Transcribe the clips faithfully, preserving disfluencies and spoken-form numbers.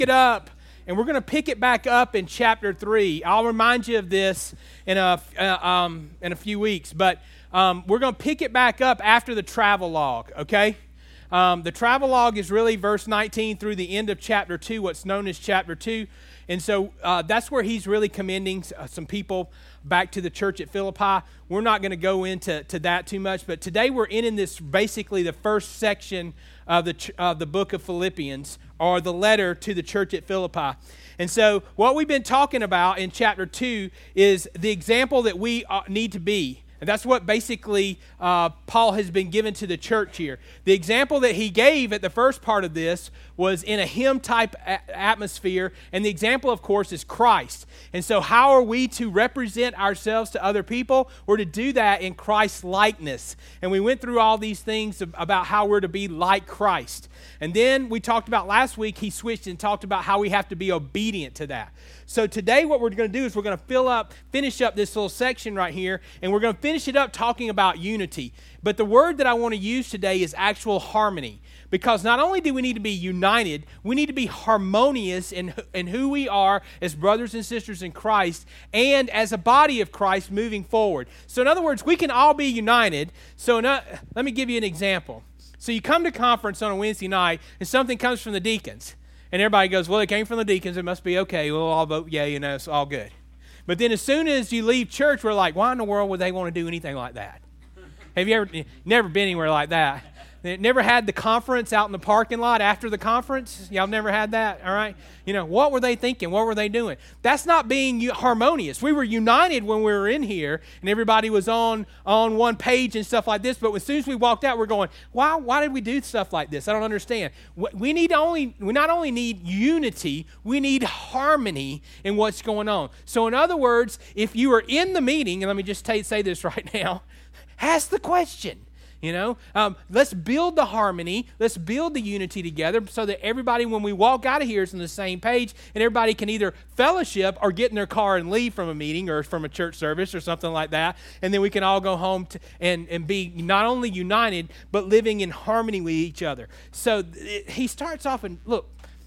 it up, and we're going to pick it back up in chapter three. I'll remind you of this in a uh, um, in a few weeks, but um, we're going to pick it back up after the travel log. Okay, um, the travel log is really verse nineteen through the end of chapter two, what's known as chapter two, and so uh, that's where he's really commending some people back to the church at Philippi. We're not going to go into to that too much, but today we're in, in this basically the first section of the of the book of Philippians, or the letter to the church at Philippi. And so what we've been talking about in chapter two is the example that we need to be. And that's what basically uh, Paul has been given to the church here. The example that he gave at the first part of this was in a hymn-type a- atmosphere, and the example, of course, is Christ. And so how are we to represent ourselves to other people? We're to do that in Christ's likeness. And we went through all these things about how we're to be like Christ. And then we talked about last week, he switched and talked about how we have to be obedient to that. So today what we're going to do is we're going to fill up, finish up this little section right here, and we're going to finish it up talking about unity. But the word that I want to use today is actual harmony. Because not only do we need to be united, we need to be harmonious in, in who we are as brothers and sisters in Christ and as a body of Christ moving forward. So in other words, we can all be united. So no, let me give you an example. So you come to conference on a Wednesday night and something comes from the deacons. And everybody goes, well, it came from the deacons. It must be okay. We'll all vote yay, and it's all good. But then as soon as you leave church, we're like, why in the world would they want to do anything like that? Have you ever never been anywhere like that? Never had the conference out in the parking lot after the conference? Y'all never had that, all right? You know, what were they thinking? What were they doing? That's not being harmonious. We were united when we were in here, and everybody was on, on one page and stuff like this, but as soon as we walked out, we're going, why, why did we do stuff like this? I don't understand. We need only, we not only need unity, we need harmony in what's going on. So in other words, if you are in the meeting, and let me just t- say this right now, ask the question. You know, um, let's build the harmony. Let's build the unity together so that everybody, when we walk out of here, is on the same page, and everybody can either fellowship or get in their car and leave from a meeting or from a church service or something like that, and then we can all go home to, and, and be not only united, but living in harmony with each other. So it, he starts off, and look,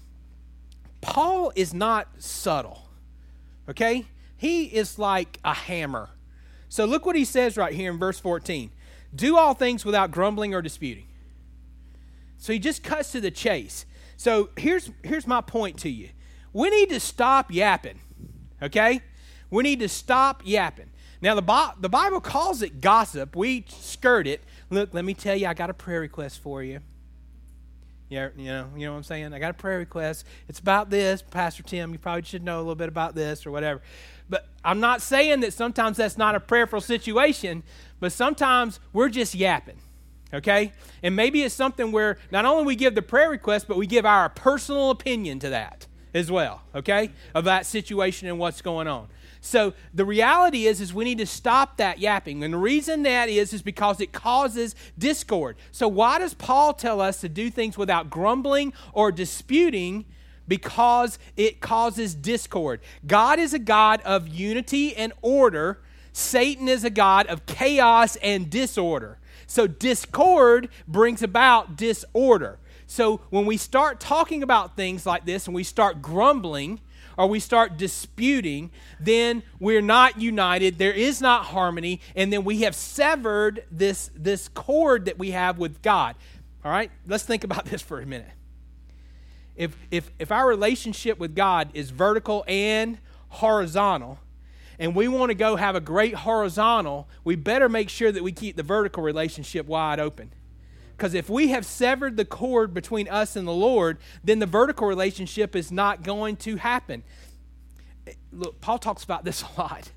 Paul is not subtle, okay? He is like a hammer. So look what he says right here in verse fourteen. Do all things without grumbling or disputing. So he just cuts to the chase. So here's, here's my point to you. We need to stop yapping, okay? We need to stop yapping. Now, the, the Bible calls it gossip. We skirt it. Look, let me tell you, I got a prayer request for you. Yeah, you know, you know what I'm saying? I got a prayer request. It's about this. Pastor Tim, you probably should know a little bit about this or whatever. But I'm not saying that sometimes that's not a prayerful situation, but sometimes we're just yapping, okay? And maybe it's something where not only we give the prayer request, but we give our personal opinion to that as well, okay, of that situation and what's going on. So the reality is, is we need to stop that yapping. And the reason that is, is because it causes discord. So why does Paul tell us to do things without grumbling or disputing? Because it causes discord. God is a God of unity and order. Satan is a God of chaos and disorder. So discord brings about disorder. So when we start talking about things like this and we start grumbling or we start disputing, then we're not united, there is not harmony, and then we have severed this, this cord that we have with God. All right? Let's think about this for a minute. If, if, if our relationship with God is vertical and horizontal, and we want to go have a great horizontal, we better make sure that we keep the vertical relationship wide open. Because if we have severed the cord between us and the Lord, then the vertical relationship is not going to happen. Look, Paul talks about this a lot.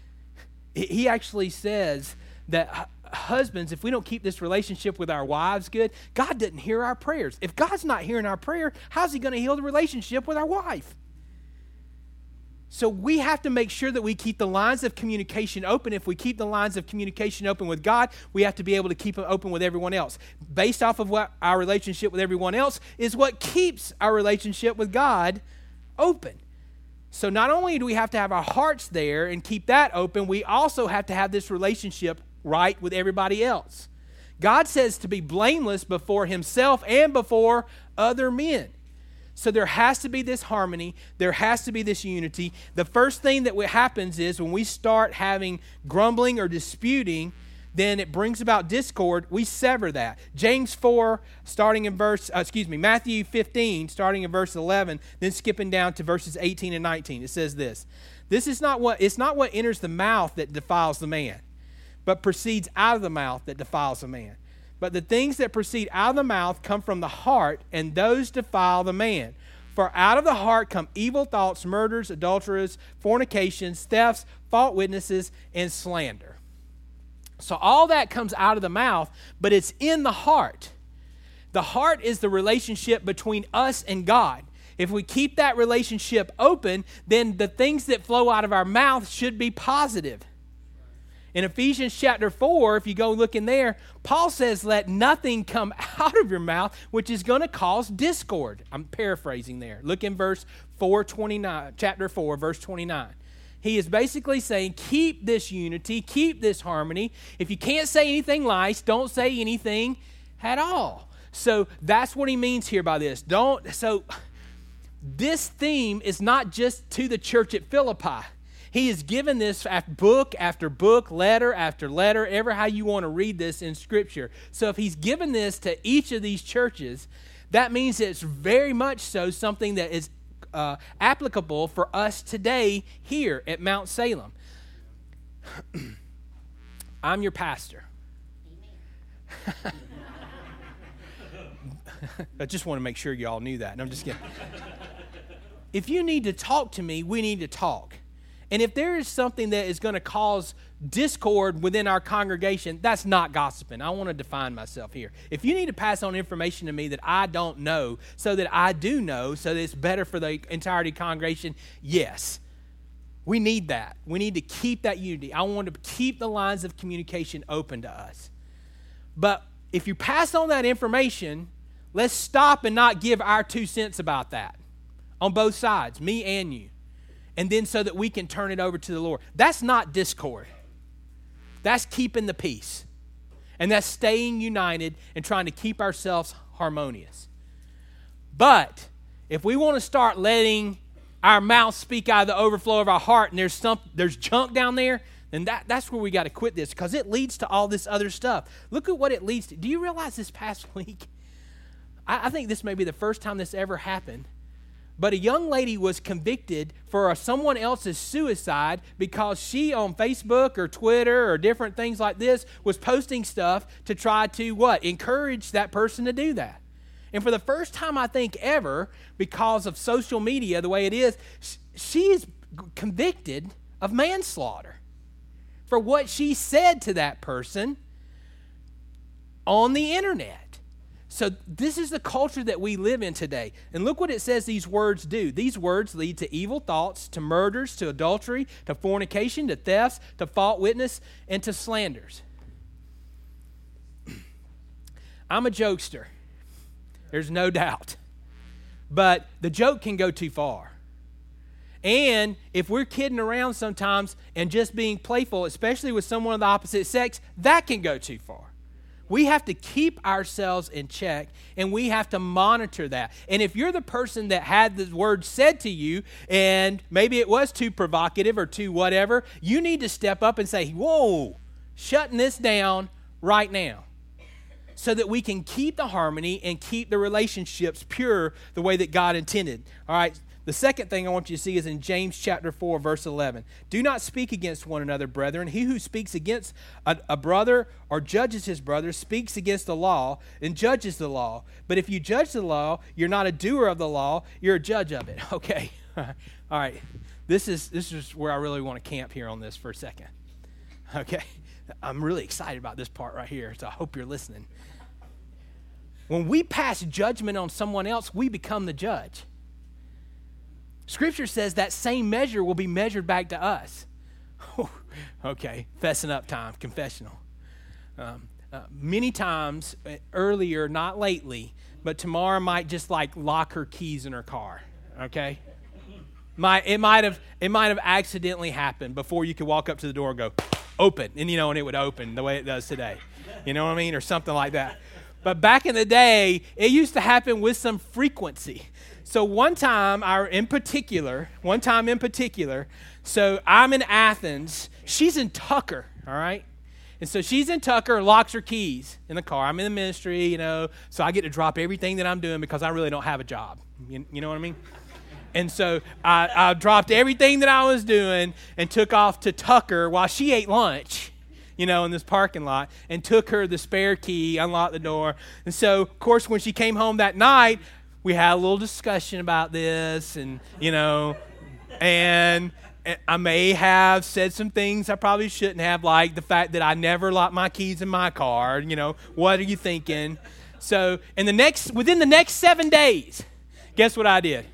He actually says that husbands, if we don't keep this relationship with our wives good, God doesn't hear our prayers. If God's not hearing our prayer, how's he going to heal the relationship with our wife? So we have to make sure that we keep the lines of communication open. If we keep the lines of communication open with God, we have to be able to keep them open with everyone else. Based off of what our relationship with everyone else is what keeps our relationship with God open. So not only do we have to have our hearts there and keep that open, we also have to have this relationship right with everybody else. God says to be blameless before himself and before other men. So there has to be this harmony. There has to be this unity. The first thing that happens is when we start having grumbling or disputing, then it brings about discord. We sever that. James four, starting in verse, uh, excuse me, Matthew fifteen, starting in verse eleven, then skipping down to verses eighteen and nineteen. It says this, This is not what, it's not what enters the mouth that defiles the man, but proceeds out of the mouth that defiles the man. But the things that proceed out of the mouth come from the heart, and those defile the man. For out of the heart come evil thoughts, murders, adulteries, fornications, thefts, false witnesses, and slander. So all that comes out of the mouth, but it's in the heart. The heart is the relationship between us and God. If we keep that relationship open, then the things that flow out of our mouth should be positive. In Ephesians chapter four, if you go look in there, Paul says, let nothing come out of your mouth, which is going to cause discord. I'm paraphrasing there. Look in verse four twenty-nine, chapter four, verse twenty-nine. He is basically saying, keep this unity, keep this harmony. If you can't say anything nice, don't say anything at all. So that's what he means here by this. Don't. So this theme is not just to the church at Philippi. He has given this book after book, letter after letter, ever how you want to read this in Scripture. So if he's given this to each of these churches, that means it's very much so something that is uh, applicable for us today here at Mount Salem. I'm your pastor. I just want to make sure you all knew that. No, I'm just kidding. If you need to talk to me, we need to talk. And if there is something that is going to cause discord within our congregation, that's not gossiping. I want to define myself here. If you need to pass on information to me that I don't know so that I do know so that it's better for the entirety of the congregation, yes. We need that. We need to keep that unity. I want to keep the lines of communication open to us. But if you pass on that information, let's stop and not give our two cents about that on both sides, me and you. And then so that we can turn it over to the Lord. That's not discord. That's keeping the peace. And that's staying united and trying to keep ourselves harmonious. But if we want to start letting our mouth speak out of the overflow of our heart and there's some there's junk down there, then that, that's where we got to quit this because it leads to all this other stuff. Look at what it leads to. Do you realize this past week, I, I think this may be the first time this ever happened, but a young lady was convicted for someone else's suicide because she on Facebook or Twitter or different things like this was posting stuff to try to, what, encourage that person to do that. And for the first time, I think, ever, because of social media, the way it is, she is convicted of manslaughter for what she said to that person on the internet. So this is the culture that we live in today. And look what it says these words do. These words lead to evil thoughts, to murders, to adultery, to fornication, to thefts, to false witness, and to slanders. I'm a jokester. There's no doubt. But the joke can go too far. And if we're kidding around sometimes and just being playful, especially with someone of the opposite sex, that can go too far. We have to keep ourselves in check, and we have to monitor that. And if you're the person that had the word said to you, and maybe it was too provocative or too whatever, you need to step up and say, whoa, shutting this down right now, so that we can keep the harmony and keep the relationships pure the way that God intended. All right. The second thing I want you to see is in James chapter four, verse eleven. Do not speak against one another, brethren. He who speaks against a, a brother or judges his brother speaks against the law and judges the law. But if you judge the law, you're not a doer of the law, you're a judge of it. Okay. All right. This is this is where I really want to camp here on this for a second. Okay. I'm really excited about this part right here, so I hope you're listening. When we pass judgment on someone else, we become the judge. Scripture says that same measure will be measured back to us. Okay, fessing up time, confessional. Um, uh, many times earlier, not lately, but Tamara might just like lock her keys in her car. Okay, might it might have it might have accidentally happened before you could walk up to the door and go open, and you know, and it would open the way it does today. You know what I mean, or something like that. But back in the day, it used to happen with some frequency. So one time, I, in particular, one time in particular, so I'm in Athens. She's in Tucker, all right? And so she's in Tucker, locks her keys in the car. I'm in the ministry, you know, so I get to drop everything that I'm doing because I really don't have a job. You, you know what I mean? And so I, I dropped everything that I was doing and took off to Tucker while she ate lunch, you know, in this parking lot, and took her the spare key, unlocked the door. And so, of course, when she came home that night, we had a little discussion about this, and, you know, and I may have said some things I probably shouldn't have, like the fact that I never lock my keys in my car. You know, what are you thinking? So, in the next, within the next seven days, guess what I did?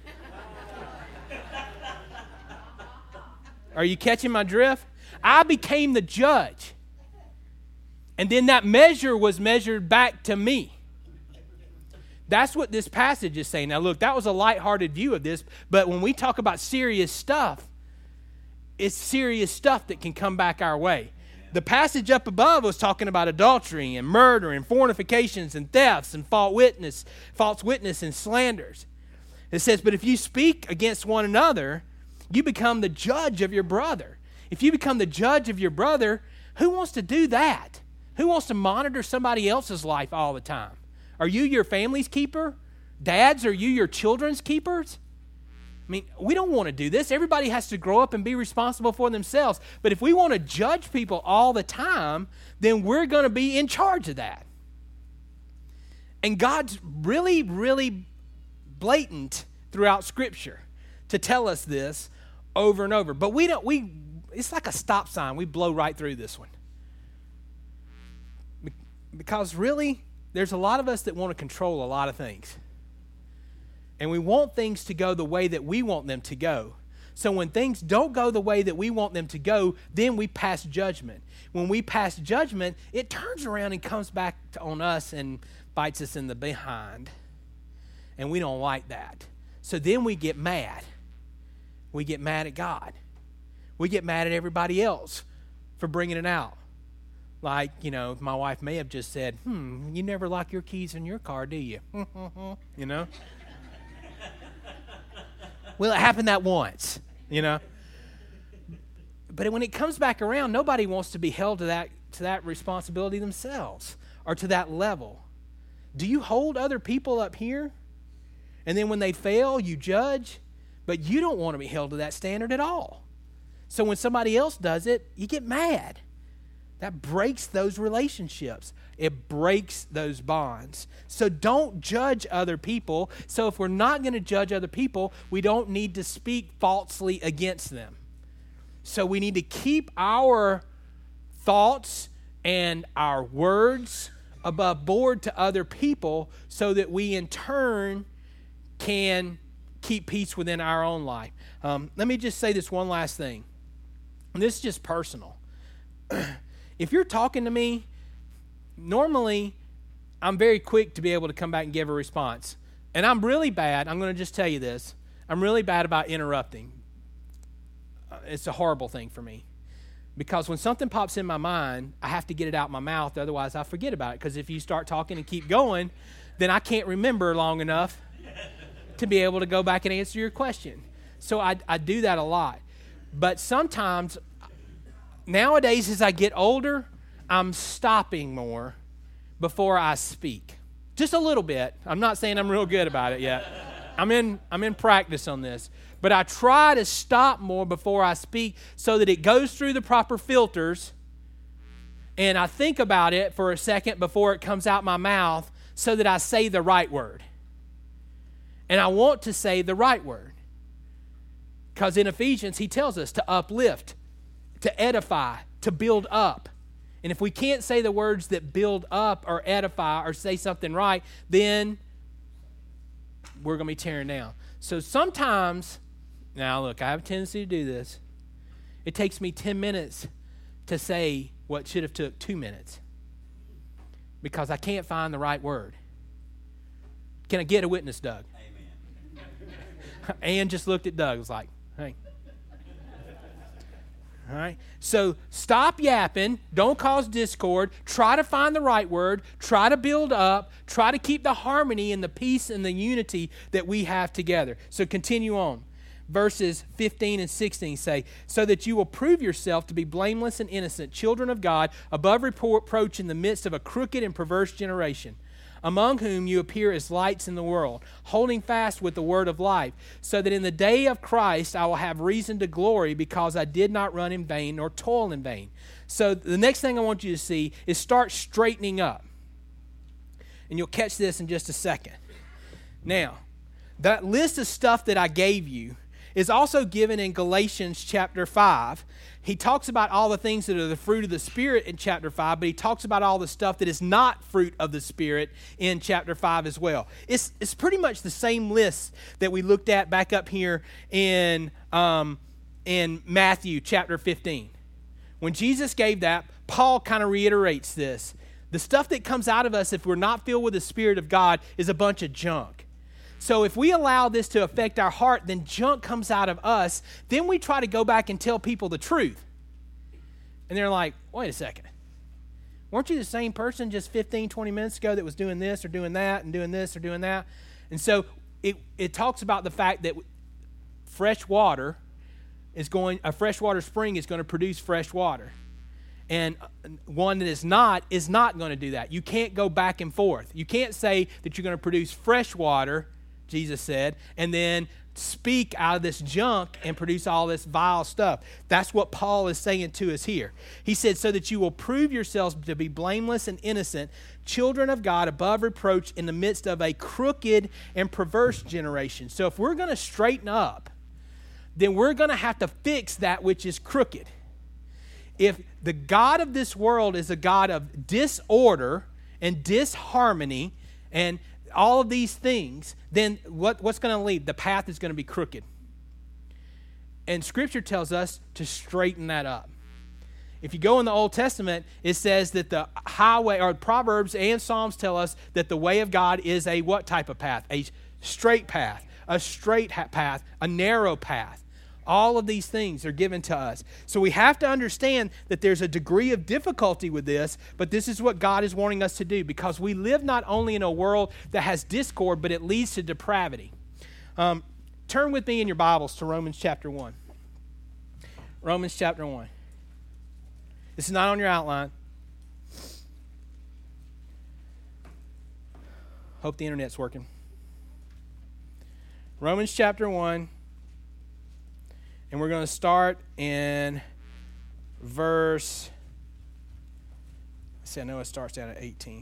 Are you catching my drift? I became the judge. And then that measure was measured back to me. That's what this passage is saying. Now, look, that was a lighthearted view of this, but when we talk about serious stuff, it's serious stuff that can come back our way. The passage up above was talking about adultery and murder and fornications and thefts and false witness, false witness and slanders. It says, but if you speak against one another, you become the judge of your brother. If you become the judge of your brother, who wants to do that? Who wants to monitor somebody else's life all the time? Are you your family's keeper? Dads, are you your children's keepers? I mean, we don't want to do this. Everybody has to grow up and be responsible for themselves. But if we want to judge people all the time, then we're going to be in charge of that. And God's really, really blatant throughout Scripture to tell us this over and over. But we don't, we, it's like a stop sign. We blow right through this one. Because really, there's a lot of us that want to control a lot of things. And we want things to go the way that we want them to go. So when things don't go the way that we want them to go, then we pass judgment. When we pass judgment, it turns around and comes back to, on us and bites us in the behind. And we don't like that. So then we get mad. We get mad at God. We get mad at everybody else for bringing it out. Like, you know, my wife may have just said, hmm, you never lock your keys in your car, do you? You know? Well, it happened that once, you know? But when it comes back around, nobody wants to be held to that, to that responsibility themselves or to that level. Do you hold other people up here? And then when they fail, you judge? But you don't want to be held to that standard at all. So when somebody else does it, you get mad. That breaks those relationships. It breaks those bonds. So don't judge other people. So if we're not going to judge other people, we don't need to speak falsely against them. So we need to keep our thoughts and our words above board to other people so that we in turn can keep peace within our own life. Um, let me just say this one last thing. And this is just personal. If you're talking to me, normally I'm very quick to be able to come back and give a response. And I'm really bad. I'm going to just tell you this. I'm really bad about interrupting. Uh, it's a horrible thing for me. Because when something pops in my mind, I have to get it out my mouth. Otherwise, I forget about it. Because if you start talking and keep going, then I can't remember long enough to be able to go back and answer your question. So I, I do that a lot. But sometimes, nowadays as I get older, I'm stopping more before I speak. Just a little bit. I'm not saying I'm real good about it yet. I'm in, I'm in practice on this. But I try to stop more before I speak so that it goes through the proper filters and I think about it for a second before it comes out my mouth so that I say the right word. And I want to say the right word. Because in Ephesians, he tells us to uplift, to edify, to build up. And if we can't say the words that build up or edify or say something right, then we're going to be tearing down. So sometimes, now look, I have a tendency to do this. It takes me ten minutes to say what should have took two minutes because I can't find the right word. Can I get a witness, Doug? Amen. Ann just looked at Doug and was like, hey. All right. So stop yapping. Don't cause discord. Try to find the right word. Try to build up. Try to keep the harmony and the peace and the unity that we have together. So continue on. Verses fifteen and sixteen say, so that you will prove yourself to be blameless and innocent, children of God, above reproach in the midst of a crooked and perverse generation, among whom you appear as lights in the world, holding fast with the word of life, so that in the day of Christ I will have reason to glory, because I did not run in vain nor toil in vain. So the next thing I want you to see is start straightening up. And you'll catch this in just a second. Now, that list of stuff that I gave you is also given in Galatians chapter five. He talks about all the things that are the fruit of the Spirit in chapter five, but he talks about all the stuff that is not fruit of the Spirit in chapter five as well. It's, it's pretty much the same list that we looked at back up here in, um, in Matthew chapter fifteen. When Jesus gave that, Paul kind of reiterates this. The stuff that comes out of us if we're not filled with the Spirit of God is a bunch of junk. So if we allow this to affect our heart, then junk comes out of us. Then we try to go back and tell people the truth. And they're like, wait a second. Weren't you the same person just fifteen, twenty minutes ago that was doing this or doing that and doing this or doing that? And so it, it talks about the fact that fresh water is going, a freshwater spring is going to produce fresh water. And one that is not, is not going to do that. You can't go back and forth. You can't say that you're going to produce fresh water, Jesus said, and then speak out of this junk and produce all this vile stuff. That's what Paul is saying to us here. He said, so that you will prove yourselves to be blameless and innocent, children of God above reproach in the midst of a crooked and perverse generation. So if we're going to straighten up, then we're going to have to fix that which is crooked. If the God of this world is a God of disorder and disharmony and all of these things, then what, what's going to lead? The path is going to be crooked. And Scripture tells us to straighten that up. If you go in the Old Testament, it says that the highway, or Proverbs and Psalms tell us that the way of God is a what type of path? A straight path, a straight path, a narrow path. All of these things are given to us. So we have to understand that there's a degree of difficulty with this, but this is what God is wanting us to do, because we live not only in a world that has discord, but it leads to depravity. Um, turn with me in your Bibles to Romans chapter one. Romans chapter one. This is not on your outline. Hope the internet's working. Romans chapter one. And we're going to start in verse, let's see, I know it starts down at eighteen.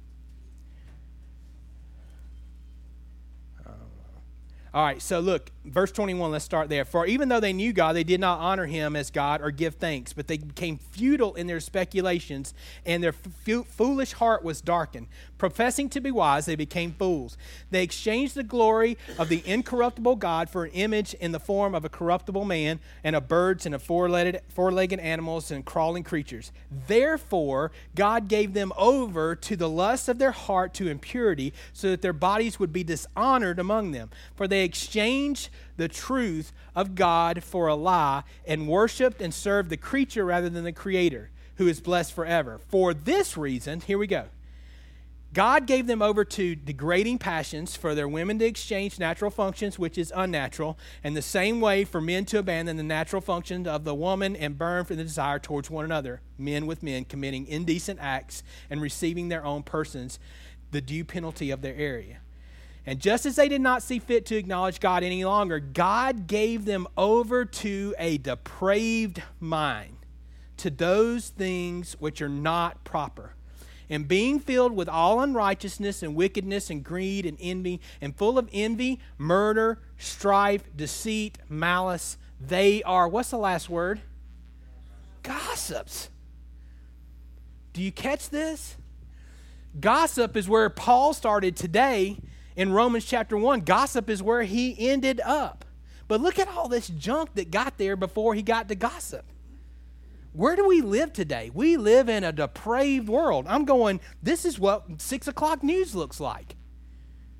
Um, all right, so look, verse twenty-one, let's start there. For even though they knew God, they did not honor him as God or give thanks, but they became futile in their speculations, and their f- foolish heart was darkened. Professing to be wise, they became fools. They exchanged the glory of the incorruptible God for an image in the form of a corruptible man, and of birds, and of four-legged, four-legged animals, and crawling creatures. Therefore, God gave them over to the lust of their heart to impurity, so that their bodies would be dishonored among them. For they exchanged the truth of God for a lie, and worshipped and served the creature rather than the Creator, who is blessed forever. For this reason, here we go. God gave them over to degrading passions, for their women to exchange natural functions, which is unnatural, and the same way for men to abandon the natural functions of the woman and burn for the desire towards one another, men with men committing indecent acts and receiving their own persons the due penalty of their area. And just as they did not see fit to acknowledge God any longer, God gave them over to a depraved mind, to those things which are not proper. And being filled with all unrighteousness and wickedness and greed and envy, and full of envy, murder, strife, deceit, malice, they are, what's the last word? Gossips. Do you catch this? Gossip is where Paul started today in Romans chapter one. Gossip is where he ended up. But look at all this junk that got there before he got to gossip. Where do we live today? We live in a depraved world. I'm going, this is what six o'clock news looks like.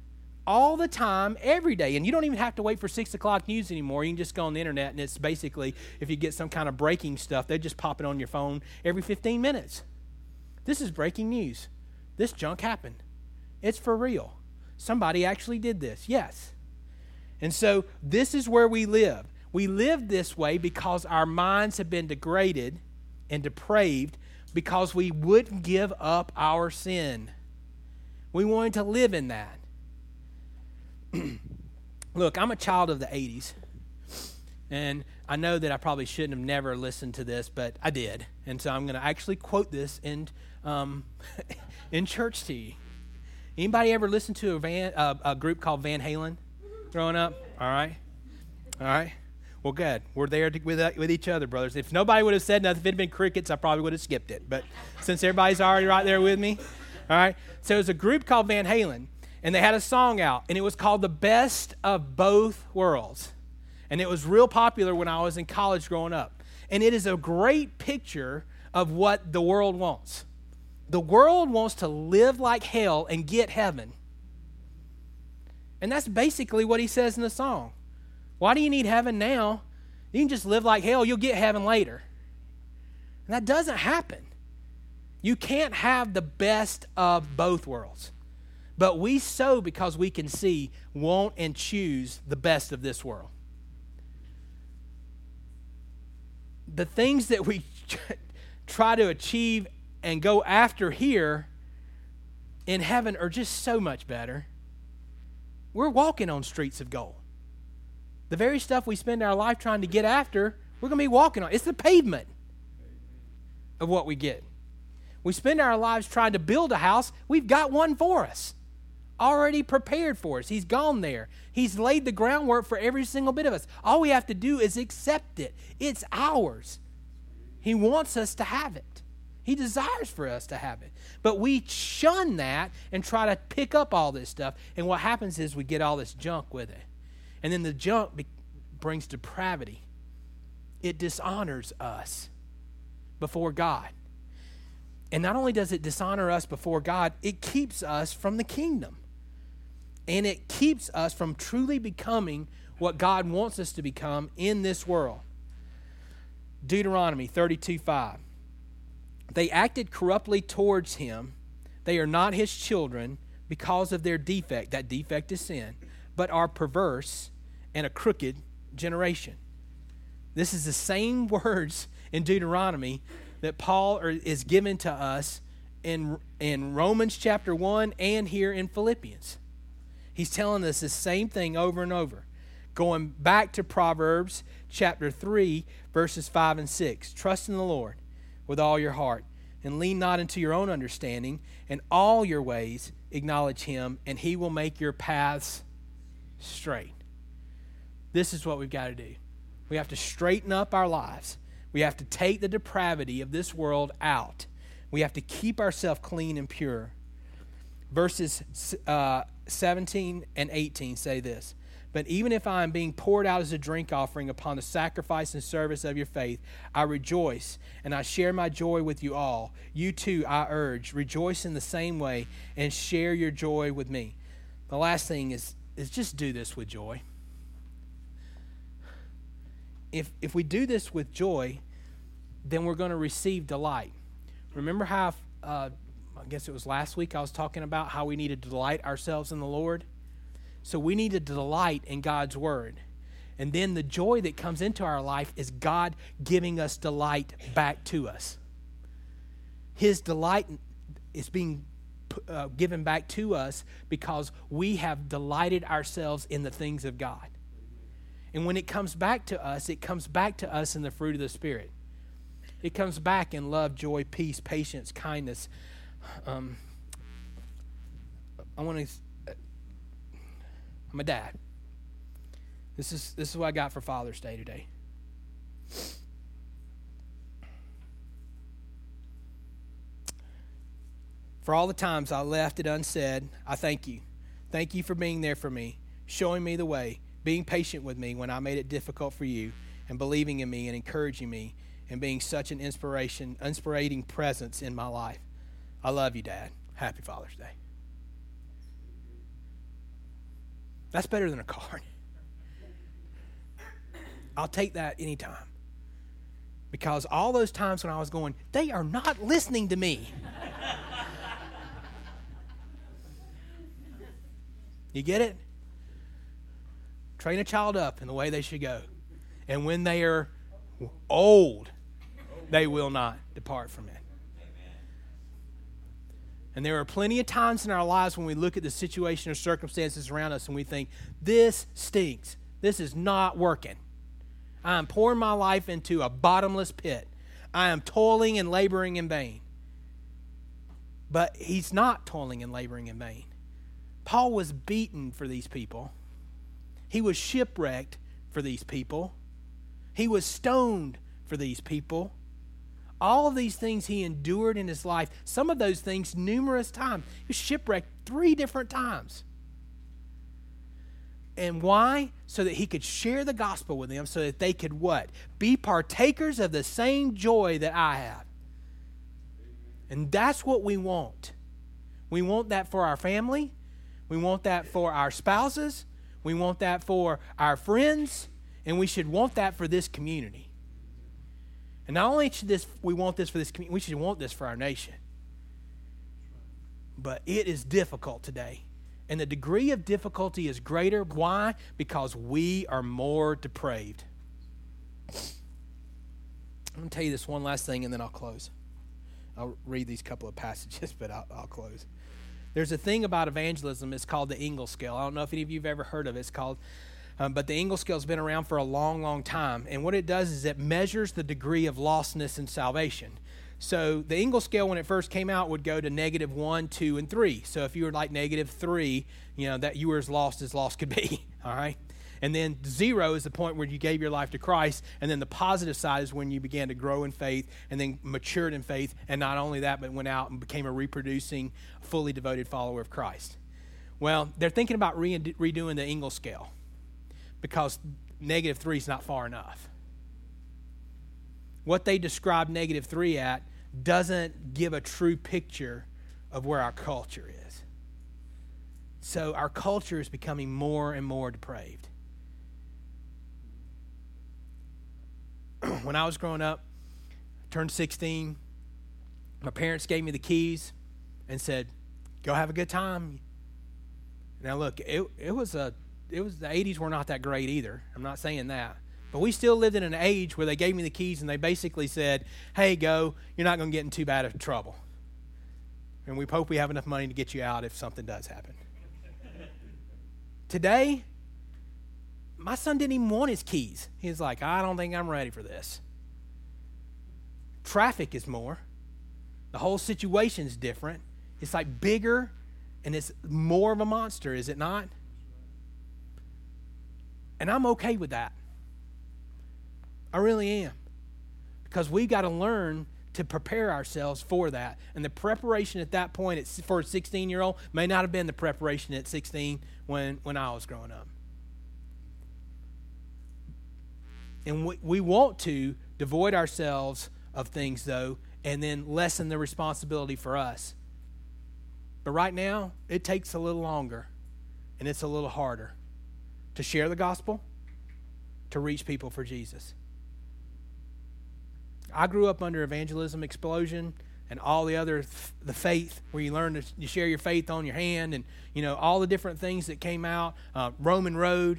all the time, every day. And you don't even have to wait for six o'clock news anymore. You can just go on the internet, and it's basically, if you get some kind of breaking stuff, they just pop it on your phone every fifteen minutes. This is breaking news. This junk happened. It's for real. Somebody actually did this. Yes. And so this is where we live. We live this way because our minds have been degraded and depraved because we wouldn't give up our sin. We wanted to live in that. Look, I'm a child of the eighties. And I know that I probably shouldn't have never listened to this, but I did. And so I'm going to actually quote this in um, in church to you. Anybody ever listen to a, van, uh, a group called Van Halen growing up? All right. All right. Well, good. We're there to, with, uh, with each other, brothers. If nobody would have said nothing, if it had been crickets, I probably would have skipped it. But since everybody's already right there with me, all right. So it was a group called Van Halen, and they had a song out, and it was called The Best of Both Worlds. And it was real popular when I was in college growing up. And it is a great picture of what the world wants. The world wants to live like hell and get heaven. And that's basically what he says in the song. Why do you need heaven now? You can just live like hell. You'll get heaven later. And that doesn't happen. You can't have the best of both worlds. But we so, because we can see, want and choose the best of this world. The things that we try to achieve and go after here in heaven are just so much better. We're walking on streets of gold. The very stuff we spend our life trying to get after, we're going to be walking on. It's the pavement of what we get. We spend our lives trying to build a house. We've got one for us, already prepared for us. He's gone there. He's laid the groundwork for every single bit of us. All we have to do is accept it. It's ours. He wants us to have it. He desires for us to have it. But we shun that and try to pick up all this stuff. And what happens is we get all this junk with it. And then the junk be- brings depravity. It dishonors us before God. And not only does it dishonor us before God, it keeps us from the kingdom. And it keeps us from truly becoming what God wants us to become in this world. Deuteronomy thirty-two five. They acted corruptly towards him. They are not his children because of their defect. That defect is sin. But are perverse and a crooked generation. This is the same words in Deuteronomy that Paul is given to us in, in Romans chapter one and here in Philippians. He's telling us the same thing over and over. Going back to Proverbs chapter three, verses five and six. Trust in the Lord with all your heart, and lean not into your own understanding. In all your ways acknowledge him, and he will make your paths straight. This is what we've got to do. We have to straighten up our lives. We have to take the depravity of this world out. We have to keep ourselves clean and pure. Verses uh, seventeen and eighteen say this. But even if I am being poured out as a drink offering upon the sacrifice and service of your faith, I rejoice, and I share my joy with you all. You too, I urge, rejoice in the same way and share your joy with me. The last thing is, is just do this with joy. If, if we do this with joy, then we're going to receive delight. Remember how, uh, I guess it was last week I was talking about how we need to delight ourselves in the Lord? So we need to delight in God's word. And then the joy that comes into our life is God giving us delight back to us. His delight is being uh, given back to us because we have delighted ourselves in the things of God. And when it comes back to us, it comes back to us in the fruit of the Spirit. It comes back in love, joy, peace, patience, kindness. Um, I want to... I'm a dad. This is this is what I got for Father's Day today. For all the times I left it unsaid, I thank you. Thank you for being there for me, showing me the way, being patient with me when I made it difficult for you, and believing in me and encouraging me and being such an inspiration, inspirating presence in my life. I love you, Dad. Happy Father's Day. That's better than a card. I'll take that anytime. Because all those times when I was going, they are not listening to me. You get it? Train a child up in the way they should go. And when they are old, they will not depart from it. And there are plenty of times in our lives when we look at the situation or circumstances around us and we think, this stinks. This is not working. I am pouring my life into a bottomless pit. I am toiling and laboring in vain. But he's not toiling and laboring in vain. Paul was beaten for these people. He was shipwrecked for these people. He was stoned for these people. All of these things he endured in his life, some of those things numerous times. He was shipwrecked three different times. And why? So that he could share the gospel with them, so that they could what? Be partakers of the same joy that I have. And that's what we want. We want that for our family. We want that for our spouses. We want that for our friends. And we should want that for this community. And not only should this, we want this for this community, we should want this for our nation. But it is difficult today. And the degree of difficulty is greater. Why? Because we are more depraved. I'm going to tell you this one last thing and then I'll close. I'll read these couple of passages, but I'll, I'll close. There's a thing about evangelism. It's called the Ingle Scale. I don't know if any of you have ever heard of it. It's called, um, but the Ingle Scale has been around for a long, long time. And what it does is it measures the degree of lostness in salvation. So the Ingle Scale, when it first came out, would go to negative one, two, and three. So if you were like negative three, you know, that you were as lost as lost could be, all right? And then zero is the point where you gave your life to Christ. And then the positive side is when you began to grow in faith and then matured in faith. And not only that, but went out and became a reproducing, fully devoted follower of Christ. Well, they're thinking about re- redoing the Ingle Scale because negative three is not far enough. What they describe negative three at doesn't give a true picture of where our culture is. So our culture is becoming more and more depraved. When I was growing up, I turned sixteen, my parents gave me the keys and said, go have a good time. Now look, it, it was a, it was the eighties were not that great either. I'm not saying that. But we still lived in an age where they gave me the keys and they basically said, hey, go, you're not going to get in too bad of trouble. And we hope we have enough money to get you out if something does happen. Today, my son didn't even want his keys. He was like, I don't think I'm ready for this. Traffic is more. The whole situation is different. It's like bigger and it's more of a monster, is it not? And I'm okay with that. I really am. Because we've got to learn to prepare ourselves for that. And the preparation at that point for a sixteen-year-old may not have been the preparation at sixteen when, when I was growing up. And we, we want to devoid ourselves of things, though, and then lessen the responsibility for us. But right now, it takes a little longer, and it's a little harder to share the gospel, to reach people for Jesus. I grew up under Evangelism Explosion and all the other, the faith, where you learn to you share your faith on your hand and, you know, all the different things that came out, uh, Roman Road.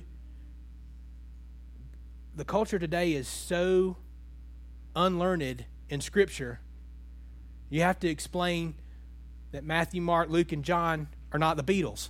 The culture today is so unlearned in Scripture, you have to explain that Matthew, Mark, Luke, and John are not the Beatles.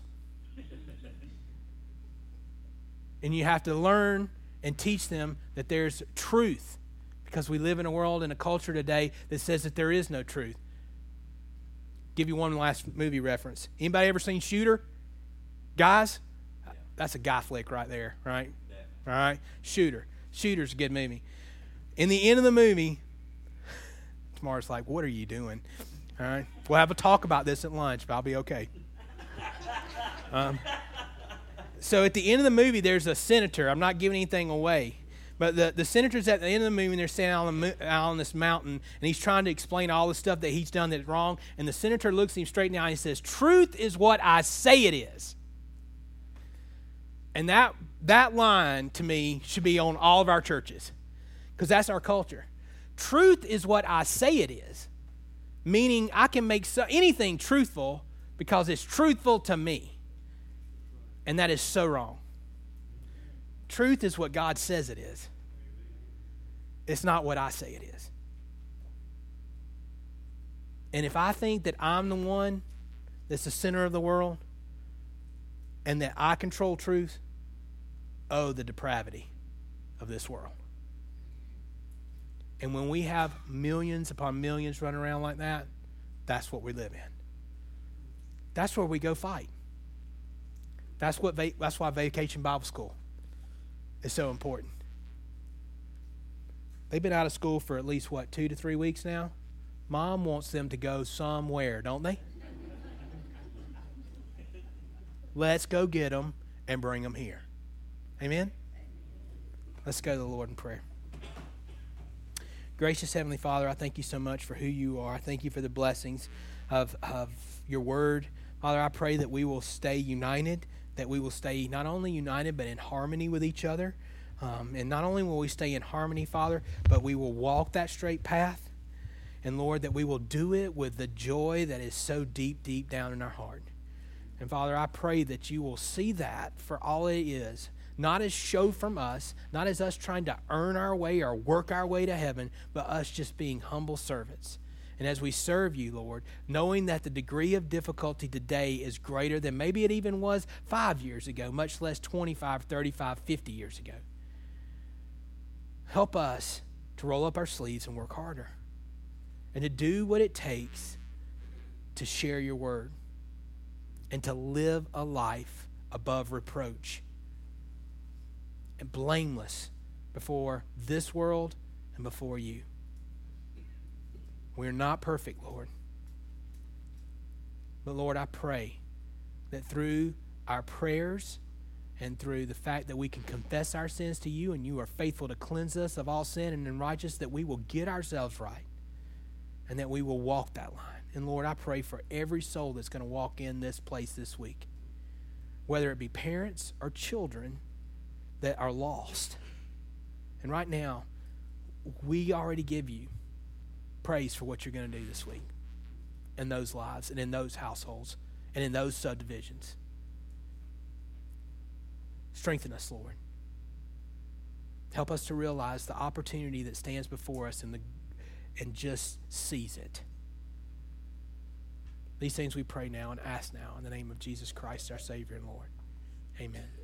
And you have to learn and teach them that there's truth, because we live in a world and a culture today that says that there is no truth. Give you one last movie reference. Anybody ever seen Shooter? Guys? Yeah. That's a guy flick right there, right? Yeah. All right? Shooter. Shooter's a good movie. In the end of the movie, Tamara's like, what are you doing? All right? We'll have a talk about this at lunch, but I'll be okay. Um, so at the end of the movie, there's a senator. I'm not giving anything away. But the, the senator's at the end of the movie, and they're standing on, the, out on this mountain, and he's trying to explain all the stuff that he's done that's wrong. And the senator looks him straight in the eye and he says, truth is what I say it is. And that that line, to me, should be on all of our churches, because that's our culture. Truth is what I say it is, meaning I can make so, anything truthful because it's truthful to me. And that is so wrong. Truth is what God says it is. It's not what I say it is. And if I think that I'm the one that's the center of the world and that I control truth, oh, the depravity of this world. And when we have millions upon millions running around like that, that's what we live in. That's where we go fight. That's what. Va- that's why Vacation Bible School is so important. They've been out of school for at least, what, two to three weeks now? Mom wants them to go somewhere, don't they? Let's go get them and bring them here. Amen? Let's go to the Lord in prayer. Gracious Heavenly Father, I thank you so much for who you are. I thank you for the blessings of, of your word. Father, I pray that we will stay united, that we will stay not only united but in harmony with each other. Um, and not only will we stay in harmony, Father, but we will walk that straight path. And Lord, that we will do it with the joy that is so deep, deep down in our heart. And Father, I pray that you will see that for all it is, not as show from us, not as us trying to earn our way or work our way to heaven, but us just being humble servants. And as we serve you, Lord, knowing that the degree of difficulty today is greater than maybe it even was five years ago, much less twenty-five, thirty-five, fifty years ago. Help us to roll up our sleeves and work harder and to do what it takes to share your word and to live a life above reproach and blameless before this world and before you. We're not perfect, Lord. But Lord, I pray that through our prayers and through the fact that we can confess our sins to you and you are faithful to cleanse us of all sin and unrighteousness, that we will get ourselves right and that we will walk that line. And Lord, I pray for every soul that's going to walk in this place this week, whether it be parents or children that are lost. And right now, we already give you praise for what you're going to do this week in those lives and in those households and in those subdivisions. Strengthen us, Lord. Help us to realize the opportunity that stands before us and, the, and just seize it. These things we pray now and ask now in the name of Jesus Christ, our Savior and Lord. Amen.